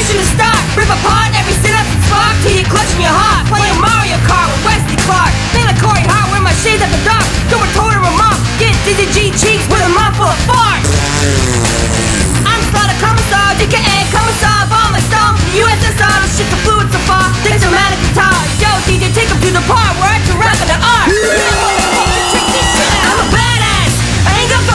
mission to start. Rip apart every synapse and spark till you're clutching your heart. Playing Mario Kart with Wesley Clark. Playing like Corey Hart, wearing my shades at the dark. Don't retort or remark. Get dizzy G cheeks with a mouthful of fart.